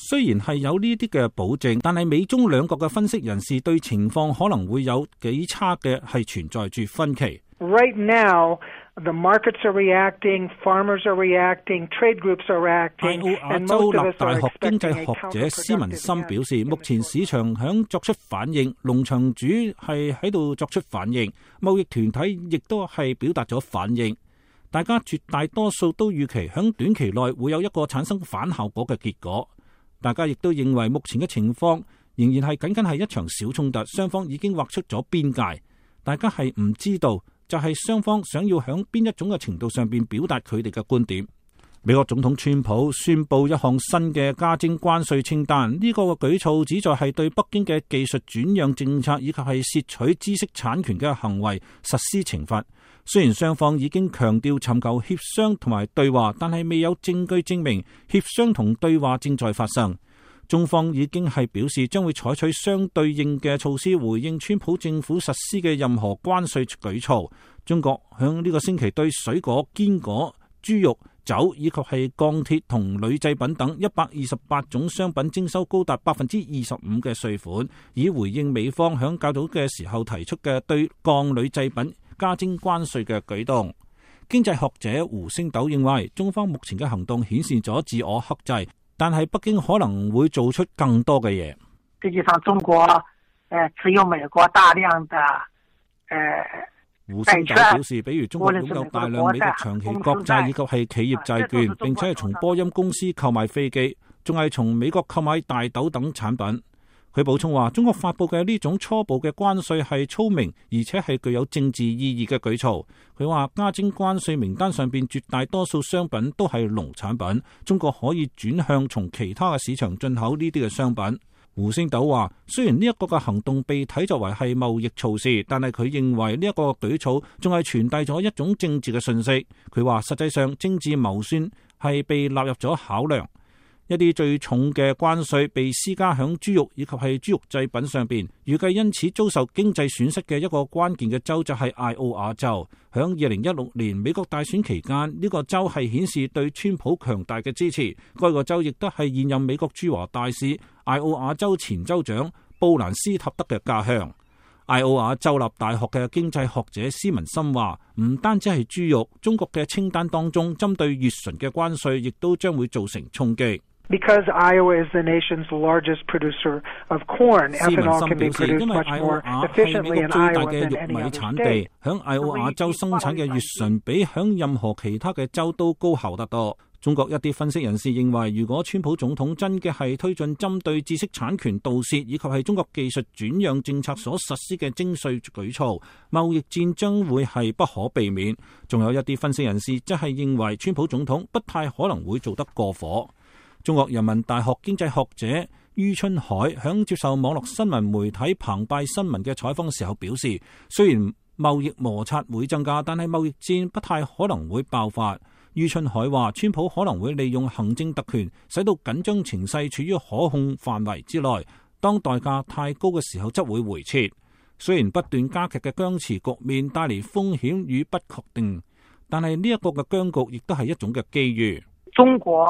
雖然係有呢啲嘅保證，但係美中兩國嘅分析人士對情況可能會有幾差嘅係存在住分歧。 Right now, the markets are reacting, farmers are reacting, trade groups are reacting. 艾奧瓦州立大學經濟學者施文森表示，目前市場響作出反應，農場主係喺度作出反應，貿易團體亦都係表達咗反應。大家絕大多數都預期響短期內會有一個產生反效果嘅結果。大家亦都認為目前嘅情況仍然係僅僅係一場小衝突，雙方已經劃出咗邊界。大家係唔知道就係雙方想要響邊一種嘅程度上邊表達佢哋嘅觀點。美國總統川普宣布一項新嘅加徵關稅清單，呢個舉措旨在係對北京嘅技術轉讓政策以及係竊取知識產權嘅行為實施懲罰。雖然雙方已經強調尋求協商同埋對話，但係未有證據證明協商同對話正在發生。中方已經係表示將會採取相對應嘅措施回應川普政府實施嘅任何關稅舉措。中國響呢個星期對水果、堅果、豬肉、酒以及係鋼鐵同鋁製品等128種商品徵收高達25%嘅稅款，以回應美方響較早嘅時候提出嘅對鋼鋁製品加徵關稅嘅舉動。經濟學者胡星斗認為，中方目前嘅行動顯示咗自我克制，但係北京可能會做出更多嘅嘢。 實際上，中國持有美國大量的胡星斗表示，比如中國擁有大量美國長期國債以及係企業債券，並且係從波音公司購買飛機，仲係從美國購買大豆等產品。佢補充話，中國發佈嘅呢種初步嘅關稅係聰明而且係具有政治意義嘅舉措。佢話加徵關稅名單上邊絕大多數商品都係農產品，中國可以轉向從其他嘅市場進口呢啲嘅商品。胡星斗話，雖然呢一個嘅行動被睇作為係貿易措施，但係佢認為呢一個舉措仲係傳遞咗一種政治嘅信息。佢話實際上政治謀算係被納入咗考量。一啲最重嘅關稅被施加響豬肉以及係豬肉製品上邊，預計因此遭受經濟損失嘅一個關鍵嘅州就係艾奧瓦州。響2016年美國大選期間，呢個州係顯示對川普強大嘅支持。該個州亦都係現任美國駐華大使艾奧瓦州前州長布蘭斯塔德嘅家鄉。艾奧瓦州立大學嘅經濟學者施文森話，唔單止係豬肉，中國嘅清單當中針對乙醇嘅關稅亦都將會造成衝擊。 Because Iowa is the nation's largest producer of corn, ethanol can be produced much more efficiently in Iowa than any other state. 響艾奧瓦州生產嘅乙醇比響任何其他嘅州都高效得多。中國一啲分析人士認為，如果川普總統真嘅係推進針對知識產權盜竊以及係中國技術轉讓政策所實施嘅徵稅舉措，貿易戰將會係不可避免。仲有一啲分析人士則係認為，川普總統不太可能會做得過火。中國人民大學經濟學者于春海響接受網絡新聞媒體澎湃新聞嘅採訪時候表示，雖然貿易摩擦會增加，但係貿易戰不太可能會爆發。于春海話，川普可能會利用行政特權，使到緊張情勢處於可控範圍之內，當代價太高嘅時候則會回撤。雖然不斷加劇嘅僵持局面帶嚟風險與不確定，但係呢一個嘅僵局亦都係一種嘅機遇。 中國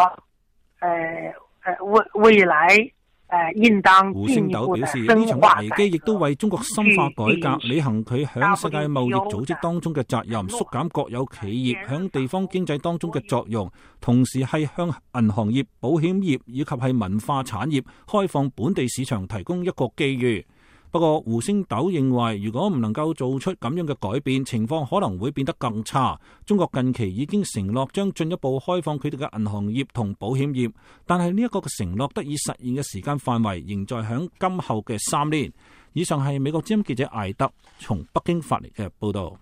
未來應當胡星斗表示，呢場危機亦都為中國深化改革、履行佢響世界貿易組織當中嘅責任、縮減國有企業響地方經濟當中嘅作用，同時係向銀行業、保險業以及係文化產業開放本地市場提供一個機遇。不過胡星斗認為，如果唔能夠做出咁樣嘅改變，情況可能會變得更差。中國近期已經承諾將進一步開放佢哋嘅銀行業同保險業，但係呢一個嘅承諾得以實現嘅時間範圍仍在響今後嘅3年。以上係美國之音記者艾德從北京發嚟嘅報道。